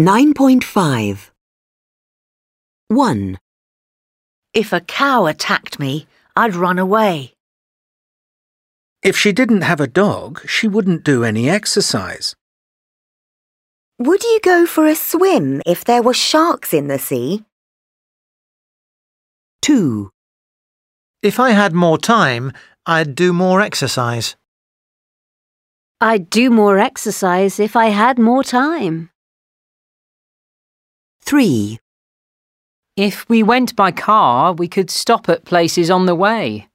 9.5. 1, If a cow attacked me, I'd run away. If she didn't have a dog, she wouldn't do any exercise. Would you go for a swim if there were sharks in the sea? 2, If I had more time, I'd do more exercise. I'd do more exercise if I had more time. 3, If we went by car, we could stop at places on the way.